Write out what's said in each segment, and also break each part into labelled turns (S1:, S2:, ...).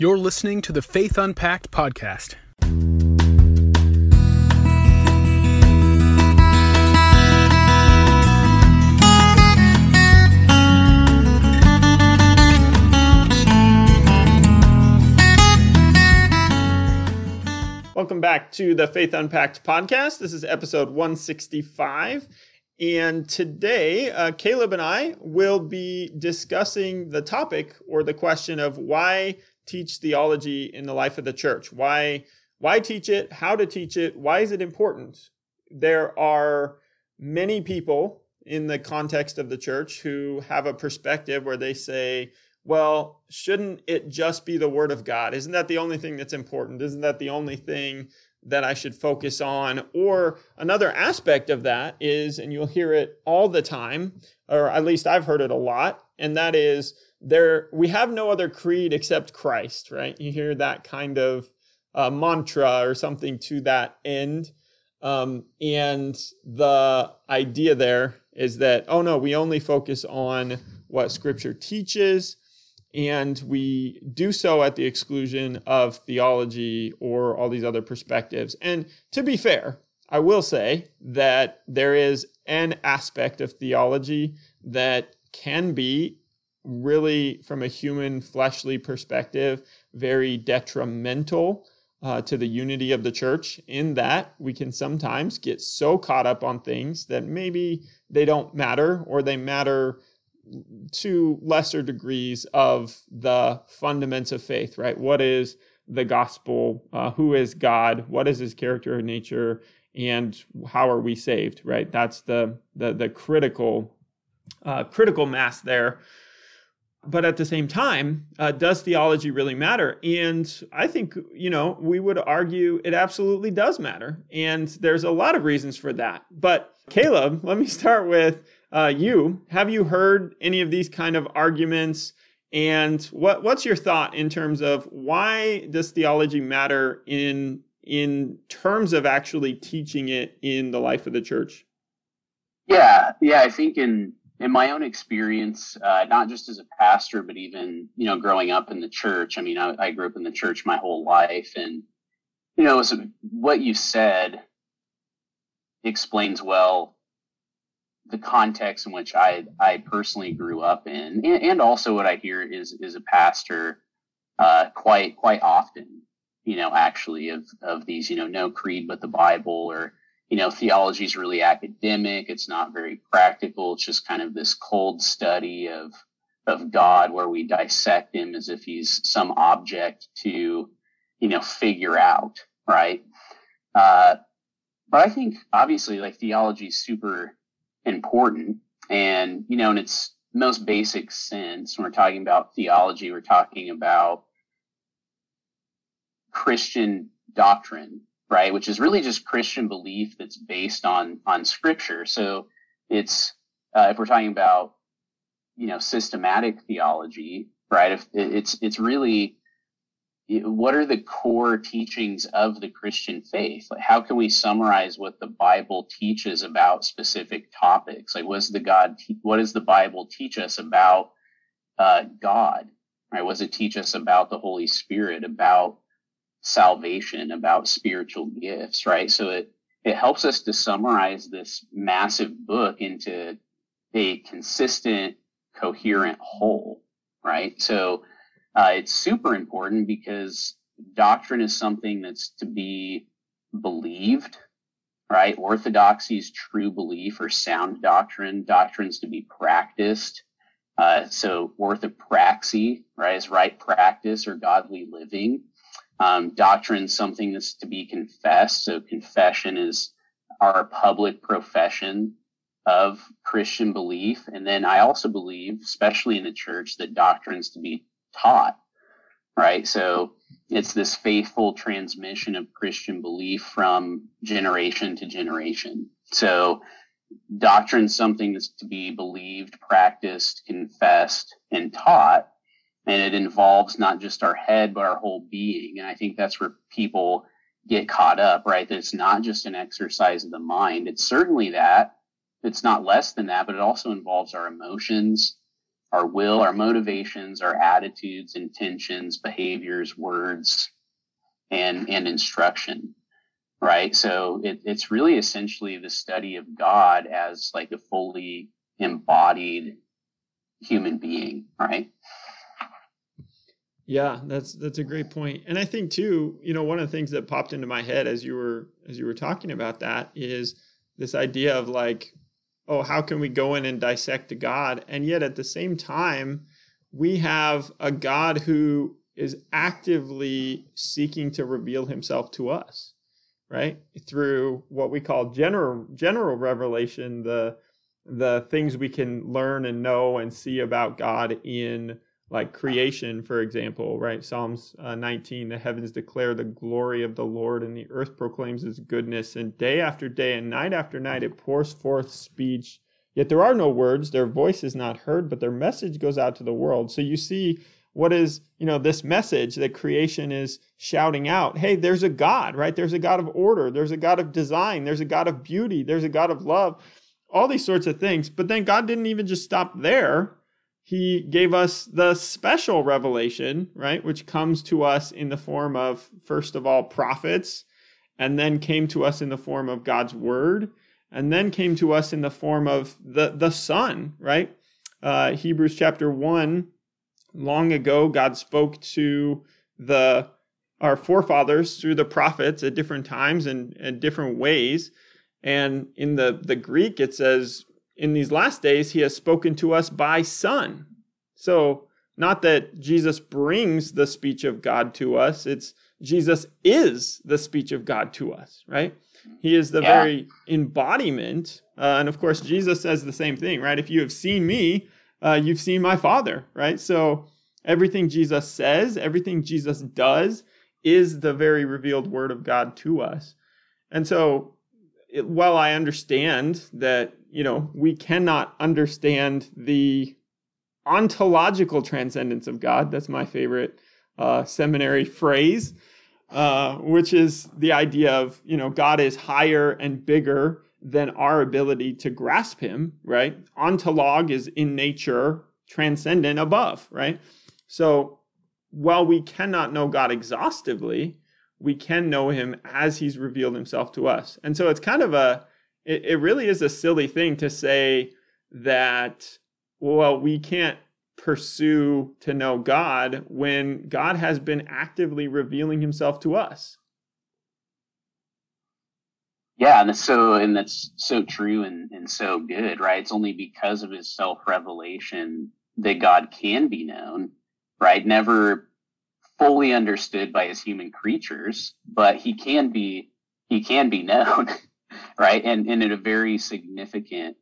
S1: You're listening to the Faith Unpacked podcast.
S2: Welcome back to the Faith Unpacked podcast. This is episode 165. And today, Caleb and I will be discussing the topic or the question of why teach theology in the life of the church. Why teach it? How to teach it? Why is it important? There are many people in the context of the church who have a perspective where they say, well, shouldn't it just be the Word of God? Isn't that the only thing that's important? Isn't that the only thing that I should focus on? Or another aspect of that is, and you'll hear it all the time, or at least I've heard it a lot, and that is we have no other creed except Christ, right? You hear that kind of mantra or something to that end. And the idea there is that, oh no, we only focus on what Scripture teaches, and we do so at the exclusion of theology or all these other perspectives. And to be fair, I will say that there is an aspect of theology that can be really, from a human fleshly perspective, very detrimental to the unity of the church, in that we can sometimes get so caught up on things that maybe they don't matter, or they matter to lesser degrees of the fundamentals of faith, right? What is the gospel? Who is God? What is his character and nature? And how are we saved, right? That's the critical mass there. But at the same time, does theology really matter? And I think, we would argue it absolutely does matter. And there's a lot of reasons for that. But Caleb, let me start with you. Have you heard any of these kind of arguments? And what's your thought in terms of why does theology matter in terms of actually teaching it in the life of the church?
S3: Yeah. I think in my own experience, not just as a pastor, but even, growing up in the church. I mean, I grew up in the church my whole life, and, what you said explains well the context in which I personally grew up in, and also what I hear is a pastor quite often, actually of these, no creed but the Bible, or theology is really academic. It's not very practical. It's just kind of this cold study of God, where we dissect him as if he's some object to, figure out, right? But I think obviously, like, theology is super important, and in its most basic sense, when we're talking about theology, we're talking about Christian doctrine, right? Which is really just Christian belief that's based on Scripture. So it's if we're talking about systematic theology, right? If it's really, what are the core teachings of the Christian faith? Like, how can we summarize what the Bible teaches about specific topics? Like, what does the Bible teach us about God? Right? What does it teach us about the Holy Spirit, about salvation, about spiritual gifts, right? So it helps us to summarize this massive book into a consistent, coherent whole, right? So it's super important because doctrine is something that's to be believed, right? Orthodoxy is true belief or sound doctrine. Doctrine's to be practiced. So orthopraxy, right, is right practice or godly living. Doctrine is something that's to be confessed. So confession is our public profession of Christian belief. And then I also believe, especially in the church, that doctrine is to be taught, right? So it's this faithful transmission of Christian belief from generation to generation. So doctrine is something that's to be believed, practiced, confessed, and taught. And it involves not just our head, but our whole being. And I think that's where people get caught up, right? That it's not just an exercise of the mind. It's certainly that. It's not less than that, but it also involves our emotions, our will, our motivations, our attitudes, intentions, behaviors, words, and instruction, right? So it's really essentially the study of God as like a fully embodied human being, right?
S2: Yeah, that's a great point. And I think too, one of the things that popped into my head as you were talking about that is this idea of like, oh, how can we go in and dissect God? And yet at the same time, we have a God who is actively seeking to reveal himself to us, right? Through what we call general revelation, the things we can learn and know and see about God in like creation, for example, right? Psalms 19, the heavens declare the glory of the Lord and the earth proclaims his goodness. And day after day and night after night, it pours forth speech. Yet there are no words, their voice is not heard, but their message goes out to the world. So you see what is, this message that creation is shouting out. Hey, there's a God, right? There's a God of order. There's a God of design. There's a God of beauty. There's a God of love, all these sorts of things. But then God didn't even just stop there. He gave us the special revelation, right, which comes to us in the form of, first of all, prophets, and then came to us in the form of God's word, and then came to us in the form of the Son, right? Hebrews chapter 1, long ago, God spoke to our forefathers through the prophets at different times and different ways. And in the Greek, it says, in these last days, he has spoken to us by Son. So not that Jesus brings the speech of God to us, it's Jesus is the speech of God to us, right? He is the very embodiment. And of course, Jesus says the same thing, right? If you have seen me, you've seen my Father, right? So everything Jesus says, everything Jesus does is the very revealed word of God to us. And so while I understand that, we cannot understand the ontological transcendence of God, that's my favorite seminary phrase, which is the idea of, God is higher and bigger than our ability to grasp him, right? Ontolog is in nature, transcendent, above, right? So while we cannot know God exhaustively, we can know him as he's revealed himself to us. And so it's kind of it really is a silly thing to say that, well, we can't pursue to know God when God has been actively revealing himself to us.
S3: Yeah, and that's so true and so good, right? It's only because of his self-revelation that God can be known, right? Never fully understood by his human creatures, but he can be known, right? And in a very significant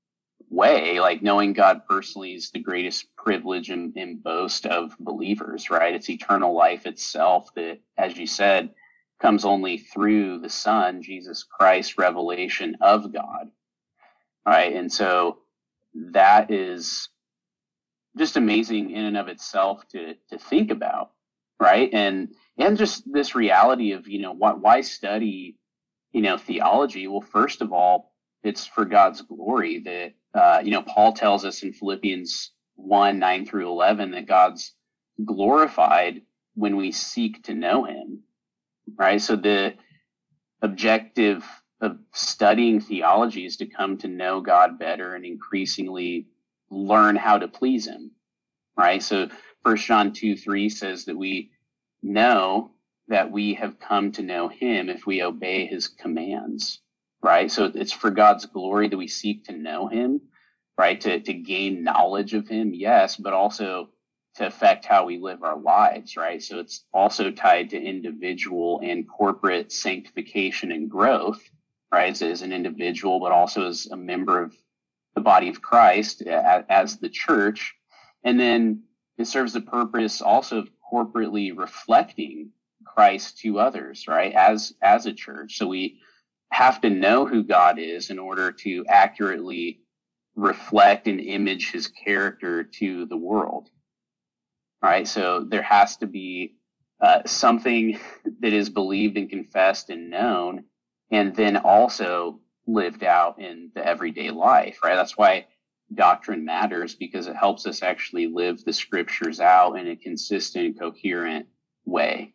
S3: way, like knowing God personally is the greatest privilege and boast of believers, right? It's eternal life itself that, as you said, comes only through the Son, Jesus Christ, revelation of God, right? And so that is just amazing in and of itself to think about, right? And just this reality of, why study, theology? Well, first of all, it's for God's glory that, Paul tells us in Philippians 1, 9 through 11, that God's glorified when we seek to know him, right? So the objective of studying theology is to come to know God better and increasingly learn how to please him, right? So 1 John 2:3 says that we know that we have come to know him if we obey his commands, right? So it's for God's glory that we seek to know him, right? To gain knowledge of him, yes, but also to affect how we live our lives, right? So it's also tied to individual and corporate sanctification and growth, right? So as an individual, but also as a member of the body of Christ, as the church. And then it serves the purpose also of corporately reflecting Christ to others, right? As a church. So we have to know who God is in order to accurately reflect and image his character to the world, right? So there has to be something that is believed and confessed and known, and then also lived out in the everyday life, right? That's why doctrine matters, because it helps us actually live the scriptures out in a consistent, coherent way.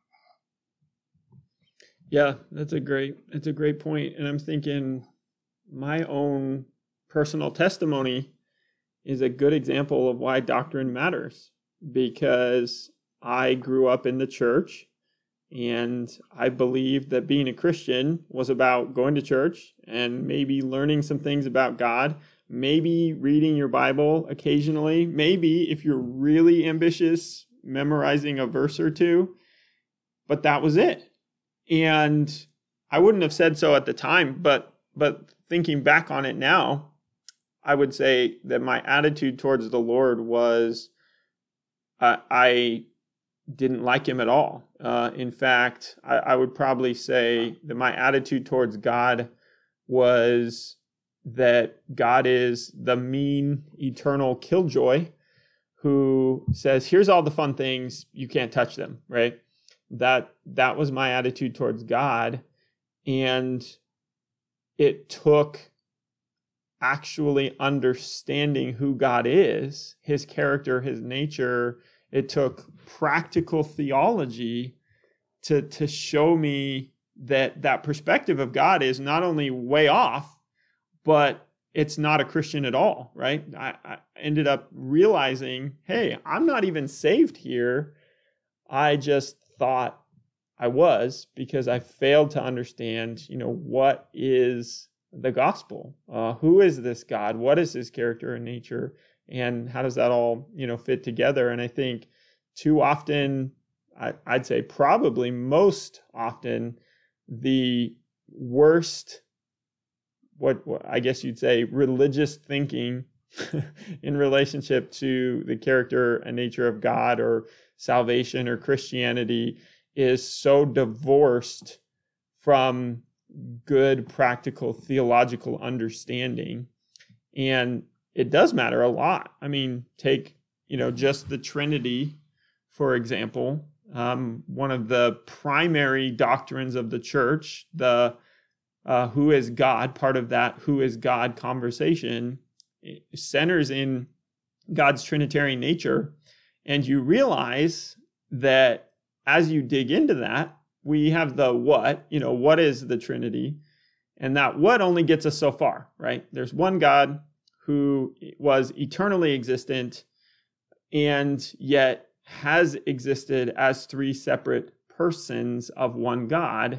S2: Yeah, that's a great point. And I'm thinking my own personal testimony is a good example of why doctrine matters, because I grew up in the church and I believed that being a Christian was about going to church and maybe learning some things about God, maybe reading your Bible occasionally, maybe if you're really ambitious, memorizing a verse or two, but that was it. And I wouldn't have said so at the time, but thinking back on it now, I would say that my attitude towards the Lord was I didn't like him at all. In fact, I would probably say that my attitude towards God was that God is the mean, eternal killjoy who says, here's all the fun things, you can't touch them, right? That was my attitude towards God. And it took actually understanding who God is, his character, his nature. It took practical theology to show me that perspective of God is not only way off, but it's not a Christian at all, right? I ended up realizing, hey, I'm not even saved here. I just thought I was, because I failed to understand, what is the gospel? Who is this God? What is his character and nature? And how does that all, fit together? And I think too often, I'd say probably most often, the worst, what I guess you'd say, religious thinking in relationship to the character and nature of God or salvation or Christianity is so divorced from good, practical, theological understanding. And it does matter a lot. I mean, take, just the Trinity, for example. One of the primary doctrines of the church, the who is God, part of that who is God conversation, centers in God's Trinitarian nature. And you realize that as you dig into that, we have the what, what is the Trinity? And that what only gets us so far, right? There's one God who was eternally existent and yet has existed as three separate persons of one God.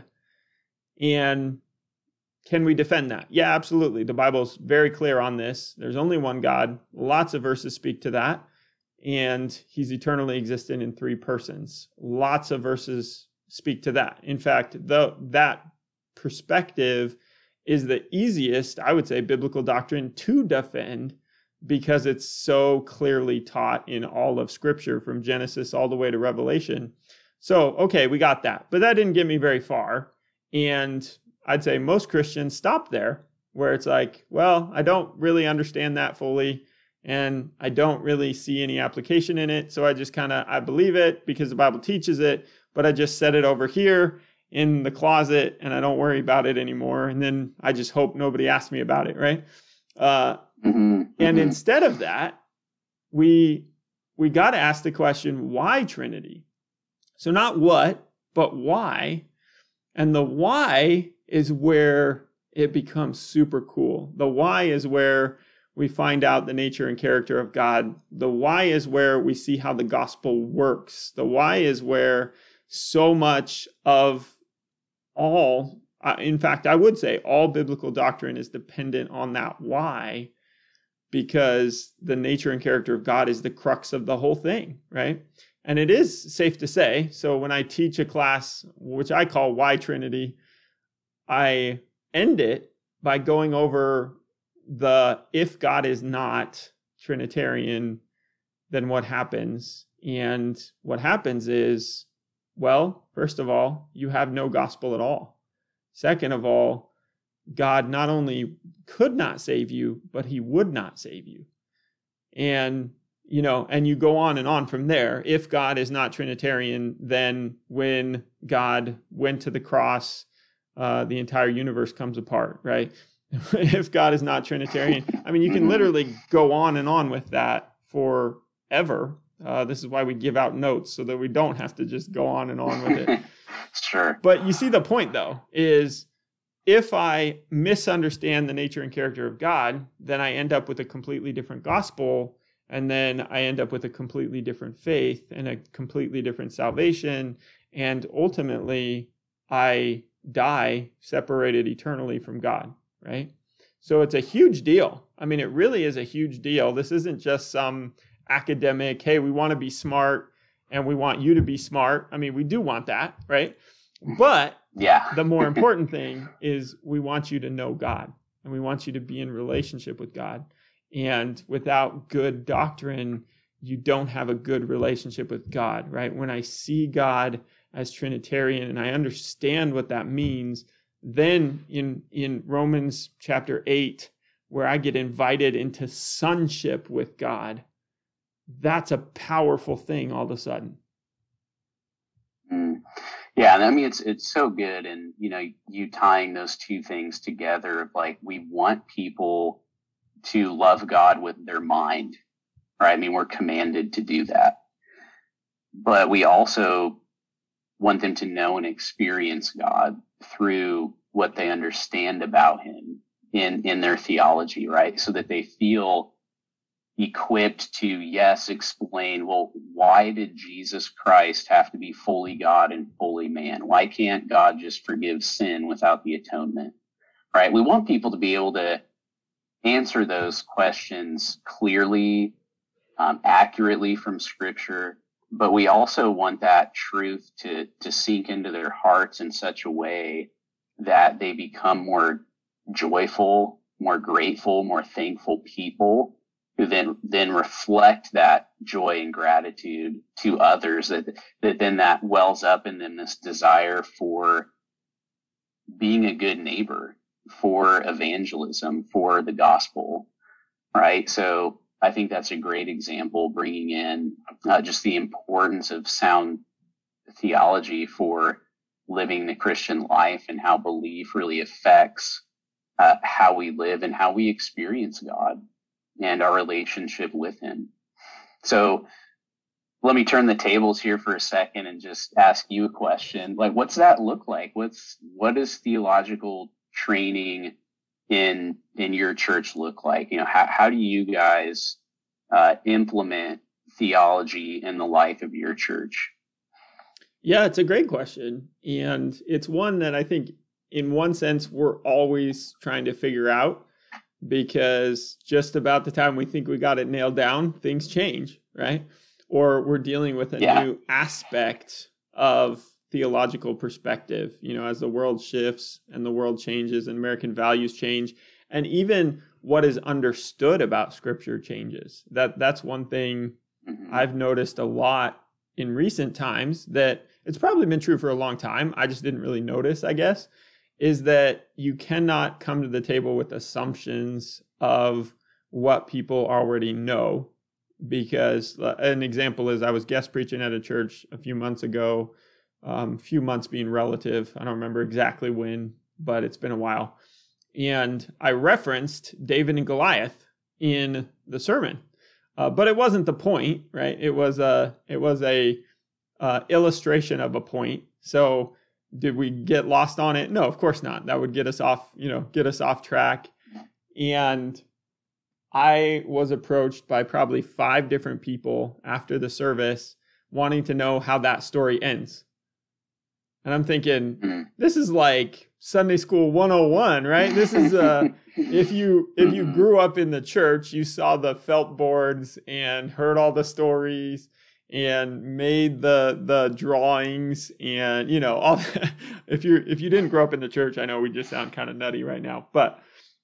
S2: And can we defend that? Yeah, absolutely. The Bible's very clear on this. There's only one God. Lots of verses speak to that. And he's eternally existent in three persons. Lots of verses speak to that. In fact, that perspective is the easiest, I would say, biblical doctrine to defend, because it's so clearly taught in all of Scripture, from Genesis all the way to Revelation. So, okay, we got that. But that didn't get me very far. And I'd say most Christians stop there, where it's like, well, I don't really understand that fully, and I don't really see any application in it. So I just I believe it because the Bible teaches it, but I just set it over here in the closet and I don't worry about it anymore. And then I just hope nobody asks me about it, right? And instead of that, we got to ask the question, why Trinity? So not what, but why. And the why is where it becomes super cool. The why is where we find out the nature and character of God. The why is where we see how the gospel works. The why is where so much of all, in fact, I would say all biblical doctrine is dependent on that why, because the nature and character of God is the crux of the whole thing, right? And it is safe to say, so when I teach a class, which I call Why Trinity, I end it by going over the, if God is not Trinitarian, then what happens? And what happens is, well, first of all, you have no gospel at all. Second of all, God not only could not save you, but he would not save you. And, and you go on and on from there. If God is not Trinitarian, then when God went to the cross, the entire universe comes apart, right? if God is not Trinitarian. I mean, you can literally go on and on with that forever. This is why we give out notes, so that we don't have to just go on and on with it.
S3: Sure.
S2: But you see the point, though, is if I misunderstand the nature and character of God, then I end up with a completely different gospel, and then I end up with a completely different faith and a completely different salvation, and ultimately I die separated eternally from God, right? So it's a huge deal. I mean, it really is a huge deal. This isn't just some academic, hey, we want to be smart and we want you to be smart. I mean, we do want that, right? But the more important thing is we want you to know God, and we want you to be in relationship with God. And without good doctrine, you don't have a good relationship with God, right? When I see God as Trinitarian and I understand what that means, then in Romans chapter 8, where I get invited into sonship with God, that's a powerful thing all of a sudden.
S3: Yeah, and I mean it's so good, and you tying those two things together, like we want people to love God with their mind, right? I mean, we're commanded to do that, but we also want them to know and experience God through what they understand about Him in their theology, right? So that they feel equipped to, yes, explain, well, why did Jesus Christ have to be fully God and fully man? Why can't God just forgive sin without the atonement, right? We want people to be able to answer those questions clearly, accurately from Scripture, but we also want that truth to sink into their hearts in such a way that they become more joyful, more grateful, more thankful people, who then reflect that joy and gratitude to others, that then that wells up in them this desire for being a good neighbor, for evangelism, for the gospel, right? So I think that's a great example, bringing in just the importance of sound theology for living the Christian life, and how belief really affects how we live and how we experience God and our relationship with Him. So let me turn the tables here for a second and just ask you a question. Like, what's that look like? What is theological training in your church look like? How do you guys implement theology in the life of your church?
S2: Yeah, it's a great question. And it's one that I think in one sense we're always trying to figure out, because just about the time we think we got it nailed down, things change, right? Or we're dealing with a new aspect of theological perspective, as the world shifts and the world changes and American values change, and even what is understood about Scripture changes. That's one thing I've noticed a lot in recent times, that it's probably been true for a long time, I just didn't really notice, I guess, is that you cannot come to the table with assumptions of what people already know. Because an example is, I was guest preaching at a church a few months ago, few months being relative. I don't remember exactly when, but it's been a while. And I referenced David and Goliath in the sermon, but it wasn't the point, right? It was a illustration of a point. So did we get lost on it? No, of course not. That would get us off track. And I was approached by probably 5 different people after the service wanting to know how that story ends. And I'm thinking, this is like Sunday School 101, right? This is if you grew up in the church, you saw the felt boards and heard all the stories and made the drawings, and all that. If you didn't grow up in the church, I know we just sound kind of nutty right now, but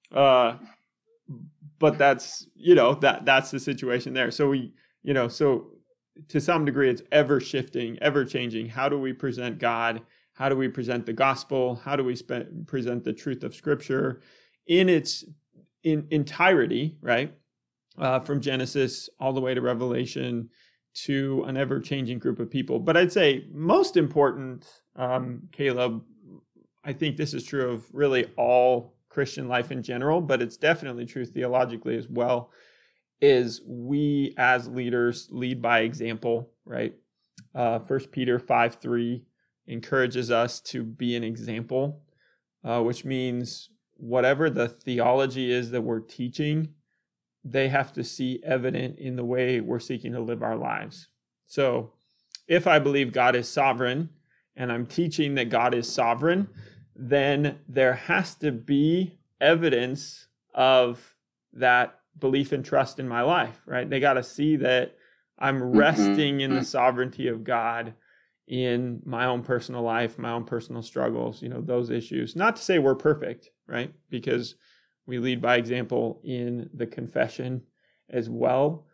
S2: that's that's the situation there. So so to some degree it's ever shifting, ever changing. How do we present God? How do we present the gospel? How do we present the truth of Scripture in its entirety, right? From Genesis all the way to Revelation, to an ever-changing group of people. But I'd say most important, Caleb, I think this is true of really all Christian life in general, but it's definitely true theologically as well, is we as leaders lead by example, right? 1 Peter 5:3 encourages us to be an example, which means whatever the theology is that we're teaching, they have to see evident in the way we're seeking to live our lives. So if I believe God is sovereign and I'm teaching that God is sovereign, then there has to be evidence of that belief and trust in my life, right? They got to see that I'm resting in the sovereignty of God in my own personal life, my own personal struggles, those issues. Not to say we're perfect, right? Because we lead by example in the confession as well,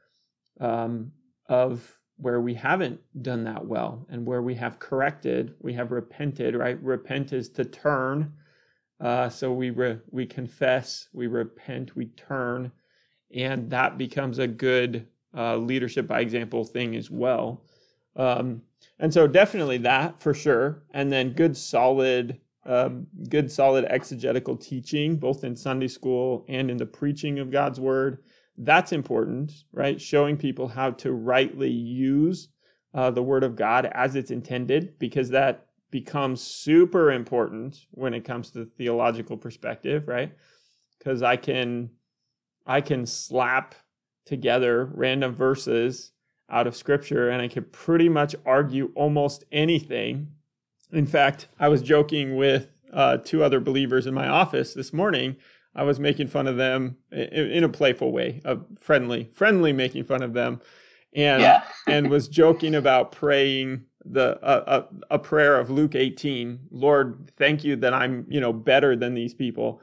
S2: of where we haven't done that well and where we have corrected, we have repented, right? Repent is to turn. So we confess, we repent, we turn, and that becomes a good leadership by example thing as well. And so definitely that for sure. And then good solid exegetical teaching, both in Sunday school and in the preaching of God's word. That's important, right? Showing people how to rightly use the word of God as it's intended, because that becomes super important when it comes to the theological perspective, right? Because I can slap together random verses out of scripture and I can pretty much argue almost anything. In fact, I was joking with two other believers in my office this morning. I was making fun of them in a playful way, friendly making fun of them, and was joking about praying a prayer of Luke 18. Lord, thank you that I'm better than these people,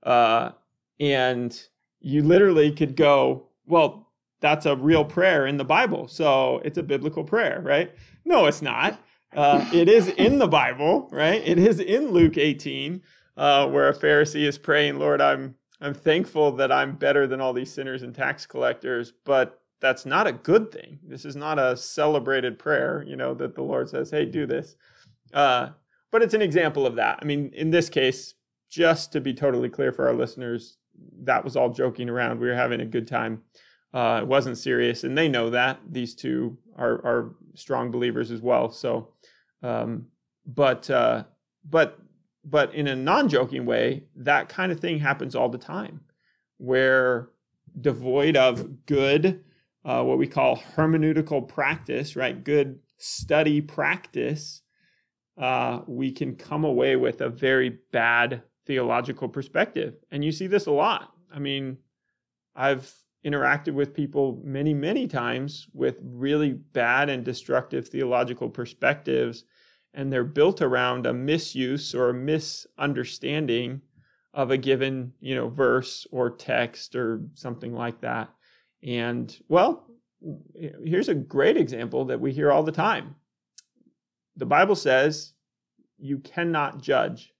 S2: and you literally could go, well, that's a real prayer in the Bible, so it's a biblical prayer, right? No, it's not. It is in the Bible, right? It is in Luke 18. Where a Pharisee is praying, Lord, I'm thankful that I'm better than all these sinners and tax collectors, but that's not a good thing. This is not a celebrated prayer, that the Lord says, hey, do this. But it's an example of that. I mean, in this case, just to be totally clear for our listeners, that was all joking around. We were having a good time. It wasn't serious, and they know that. These two are strong believers as well. So, but in a non-joking way, that kind of thing happens all the time, where devoid of good, what we call hermeneutical practice, right? Good study practice, we can come away with a very bad theological perspective. And you see this a lot. I mean, I've interacted with people many, many times with really bad and destructive theological perspectives, and they're built around a misuse or a misunderstanding of a given, verse or text or something like that. And, well, here's a great example that we hear all the time. The Bible says you cannot judge.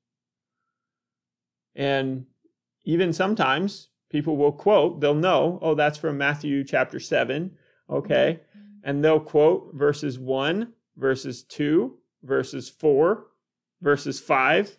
S2: And even sometimes people will quote, they'll know, oh, that's from Matthew chapter 7, okay? And they'll quote verses 1, verses 2, verses 4, verses 5,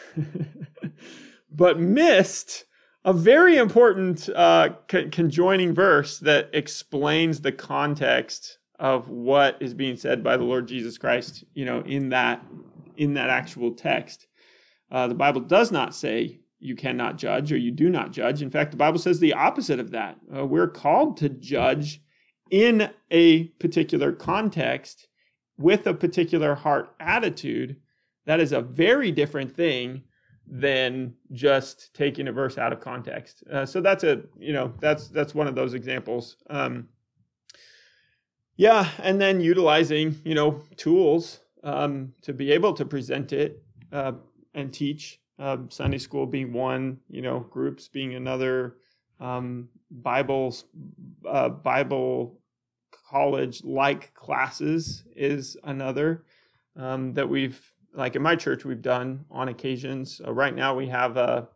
S2: but missed a very important conjoining verse that explains the context of what is being said by the Lord Jesus Christ, in that actual text. The Bible does not say you cannot judge or you do not judge. In fact, the Bible says the opposite of that. We're called to judge in a particular context with a particular heart attitude. That is a very different thing than just taking a verse out of context. So that's that's one of those examples. And then utilizing, tools to be able to present it and teach. Sunday school being one, groups being another, Bible college-like classes is another, that we've, like in my church, we've done on occasions. Right now we have a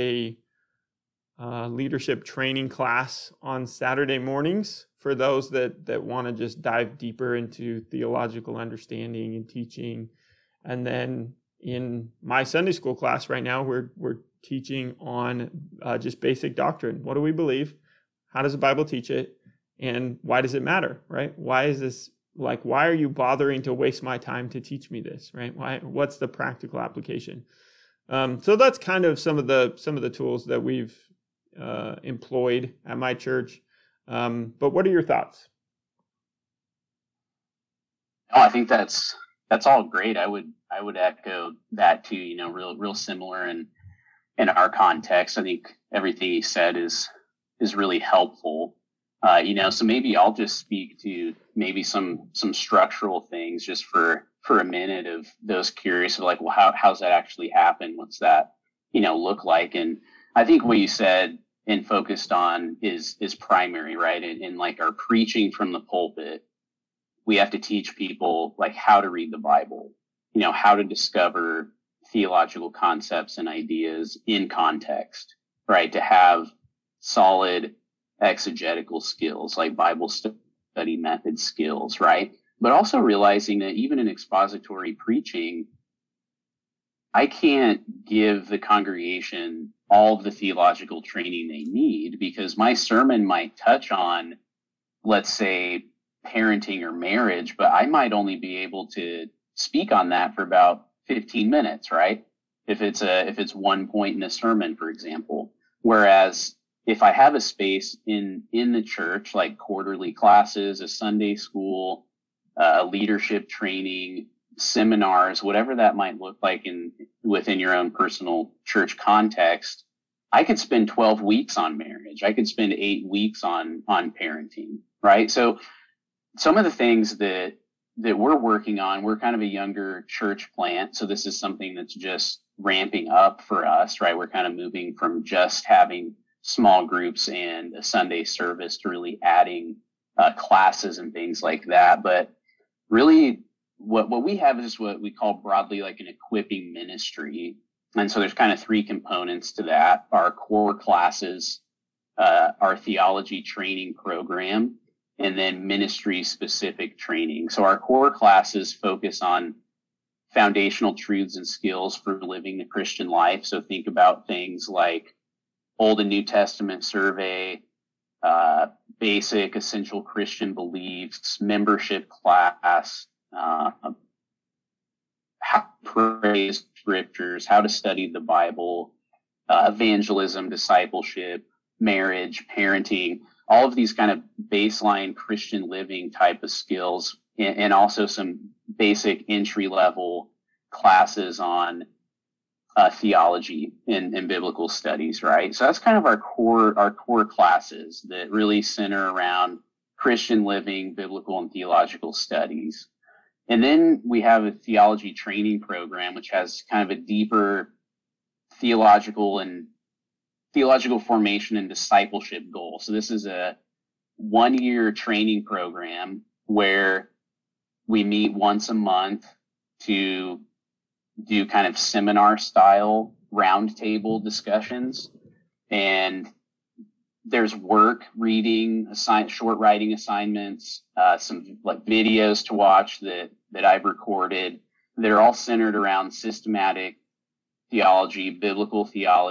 S2: leadership training class on Saturday mornings for those that want to just dive deeper into theological understanding and teaching. And then in my Sunday school class right now, we're teaching on just basic doctrine. What do we believe? How does the Bible teach it? And why does it matter, right? Why is this, like, why are you bothering to waste my time to teach me this, right? What's the practical application? So that's kind of some of the tools that we've employed at my church. But what are your thoughts?
S3: Oh, I think that's all great. I would echo that too. You know, real similar in our context. I think everything you said is really helpful. You know, so maybe I'll just speak to maybe some structural things just for a minute of those curious of like, well, how's that actually happen? What's that, you know, look like? And I think what you said and focused on is primary, right? And like our preaching from the pulpit, we have to teach people like how to read the Bible, you know, how to discover theological concepts and ideas in context, right? To have solid exegetical skills like Bible study method skills, right? But also realizing that even in expository preaching, I can't give the congregation all of the theological training they need because my sermon might touch on, let's say, parenting or marriage, but I might only be able to speak on that for about 15 minutes, right? If it's one point in a sermon, for example. Whereas if I have a space in the church, like quarterly classes, a Sunday school, leadership training, seminars, whatever that might look like within your own personal church context, I could spend 12 weeks on marriage. I could spend 8 weeks on parenting, right? So some of the things that we're working on, we're kind of a younger church plant. So this is something that's just ramping up for us, right? We're kind of moving from just having small groups and a Sunday service to really adding classes and things like that. But really what we have is what we call broadly like an equipping ministry. And so there's kind of 3 components to that: our core classes, our theology training program, and then ministry specific training. So our core classes focus on foundational truths and skills for living the Christian life. So think about things like Old and New Testament survey, basic essential Christian beliefs, membership class, how to pray scriptures, how to study the Bible, evangelism, discipleship, marriage, parenting, all of these kind of baseline Christian living type of skills, and also some basic entry level classes on theology and biblical studies, right? So that's kind of our core classes that really center around Christian living, biblical and theological studies. And then we have a theology training program, which has kind of a deeper theological formation and discipleship goal. So this is a 1-year training program where we meet once a month to do kind of seminar style roundtable discussions. And there's work, reading, short writing assignments, some like videos to watch that I've recorded. They're all centered around systematic theology, biblical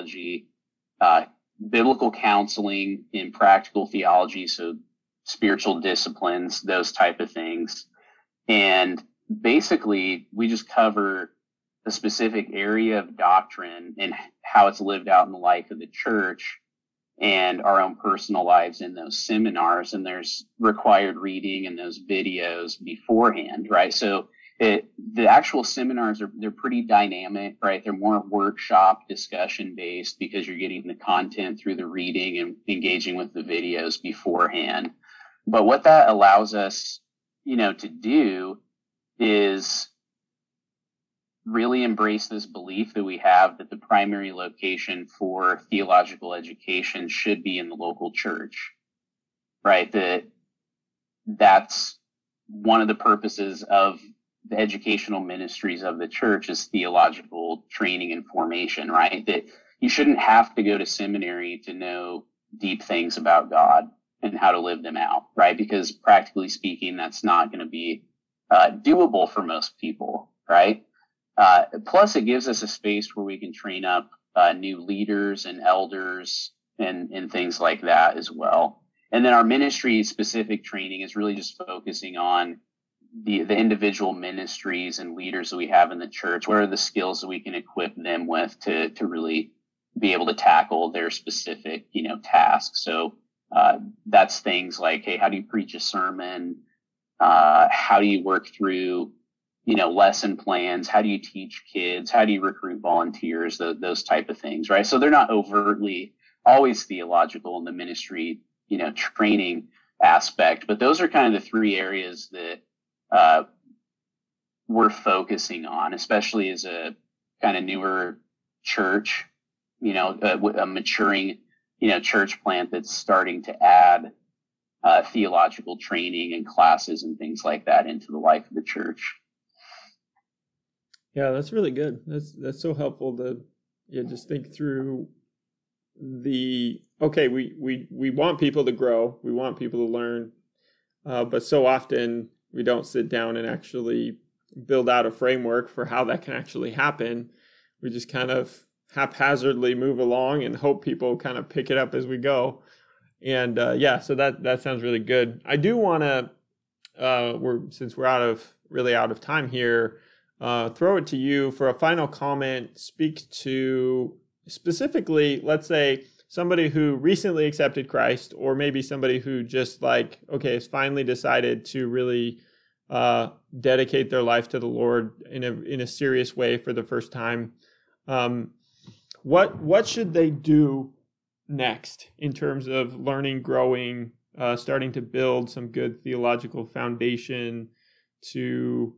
S3: counseling in practical theology, so spiritual disciplines, those type of things. And basically, we just cover a specific area of doctrine and how it's lived out in the life of the church and our own personal lives in those seminars. And there's required reading in those videos beforehand, right? So the actual seminars they're pretty dynamic, right? They're more workshop discussion based because you're getting the content through the reading and engaging with the videos beforehand. But what that allows us, to do is really embrace this belief that we have that the primary location for theological education should be in the local church, right? That's one of the purposes of the educational ministries of the church is theological training and formation, right? That you shouldn't have to go to seminary to know deep things about God and how to live them out, right? Because practically speaking, that's not going to be doable for most people, right? Plus, it gives us a space where we can train up new leaders and elders and things like that as well. And then our ministry specific training is really just focusing on the individual ministries and leaders that we have in the church. What are the skills that we can equip them with to really be able to tackle their specific, tasks? So that's things like, hey, how do you preach a sermon? How do you work through lesson plans? How do you teach kids? How do you recruit volunteers? Those type of things, right? So they're not overtly always theological in the ministry, training aspect, but those are kind of the three areas that we're focusing on, especially as a kind of newer church, a maturing, church plant that's starting to add theological training and classes and things like that into the life of the church.
S2: Yeah, that's really good. That's so helpful to just think through we want people to grow, we want people to learn, but so often we don't sit down and actually build out a framework for how that can actually happen. We just kind of haphazardly move along and hope people kind of pick it up as we go. And so that sounds really good. I do want to, since we're out of time here, throw it to you for a final comment. Speak to specifically, let's say, somebody who recently accepted Christ, or maybe somebody who just has finally decided to really dedicate their life to the Lord in a serious way for the first time. What should they do next in terms of learning, growing, starting to build some good theological foundation to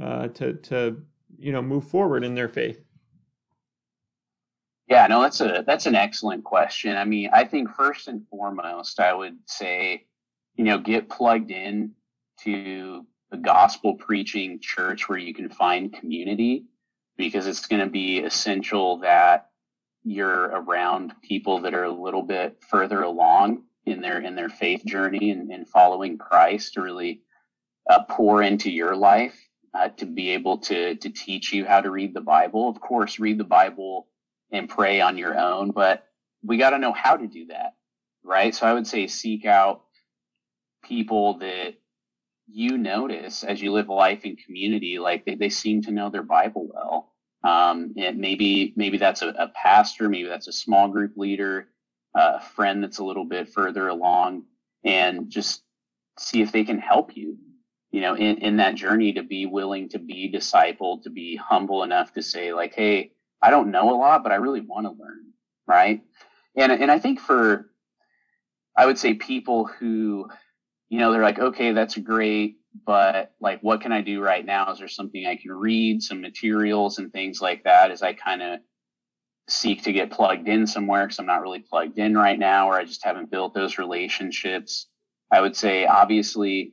S2: move forward in their faith?
S3: Yeah, no, that's an excellent question. I mean, I think first and foremost, I would say, get plugged in to the gospel preaching church where you can find community, because it's going to be essential that you're around people that are a little bit further along in their faith journey and following Christ to really pour into your life, to be able to teach you how to read the Bible. Of course, read the Bible and pray on your own, but we got to know how to do that, right? So I would say seek out people that you notice as you live a life in community, like they seem to know their Bible well. And maybe that's a pastor, maybe that's a small group leader, a friend that's a little bit further along, and just see if they can help you, in that journey, to be willing to be discipled, to be humble enough to say like, hey, I don't know a lot, but I really want to learn, right? And I think I would say people who, they're like, okay, that's great, but like, what can I do right now? Is there something I can read, some materials and things like that, as I kind of seek to get plugged in somewhere, because I'm not really plugged in right now, or I just haven't built those relationships. I would say, obviously,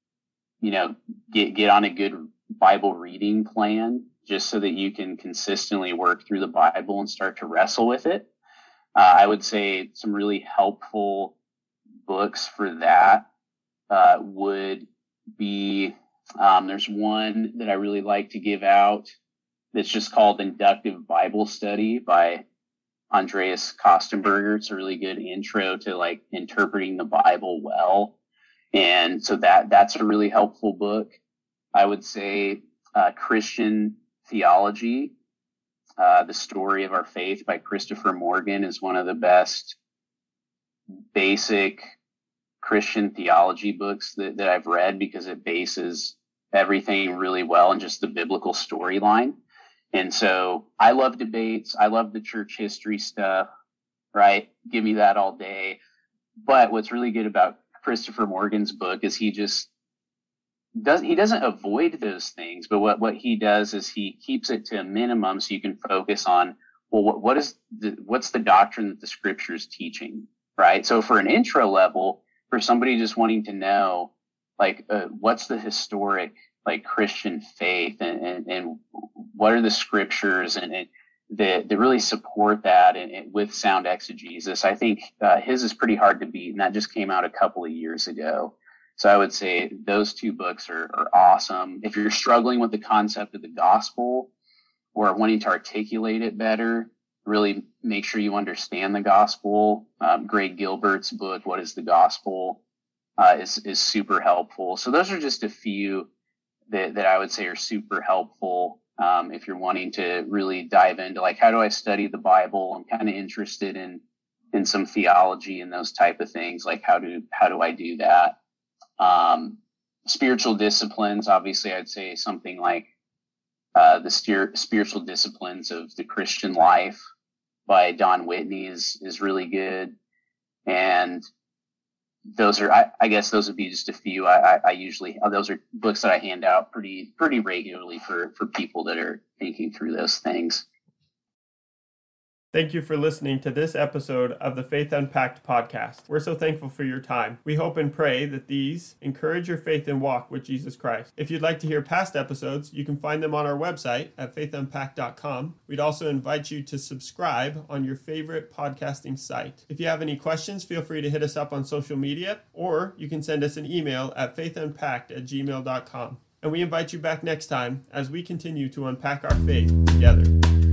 S3: get on a good Bible reading plan, just so that you can consistently work through the Bible and start to wrestle with it. I would say some really helpful books for that would be, there's one that I really like to give out that's just called Inductive Bible Study by Andreas Kostenberger. It's a really good intro to like interpreting the Bible well. And so that's a really helpful book. I would say Christian Theology, The Story of Our Faith by Christopher Morgan, is one of the best basic Christian theology books that I've read, because it bases everything really well in just the biblical storyline. And so I love debates. I love the church history stuff, right? Give me that all day. But what's really good about Christopher Morgan's book is he doesn't avoid those things, but what he does is he keeps it to a minimum, so you can focus on, well, what's the doctrine that the scripture is teaching, right? So for an intro level, for somebody just wanting to know, like, what's the historic, like, Christian faith, and what are the scriptures and that really support that, and with sound exegesis, I think his is pretty hard to beat, and that just came out a couple of years ago. So I would say those two books are awesome. If you're struggling with the concept of the gospel, or wanting to articulate it better, really make sure you understand the gospel. Greg Gilbert's book, What is the Gospel, is super helpful. So those are just a few that I would say are super helpful if you're wanting to really dive into, like, how do I study the Bible? I'm kind of interested in some theology and those type of things. Like, how do I do that? Spiritual disciplines, obviously, I'd say something like the Spiritual Disciplines of the Christian Life by Don Whitney is really good. And those are, I guess those would be just a few. I usually, those are books that I hand out pretty regularly for people that are thinking through those things.
S2: Thank you for listening to this episode of the Faith Unpacked podcast. We're so thankful for your time. We hope and pray that these encourage your faith and walk with Jesus Christ. If you'd like to hear past episodes, you can find them on our website at faithunpacked.com. We'd also invite you to subscribe on your favorite podcasting site. If you have any questions, feel free to hit us up on social media, or you can send us an email at faithunpacked@gmail.com. And we invite you back next time as we continue to unpack our faith together.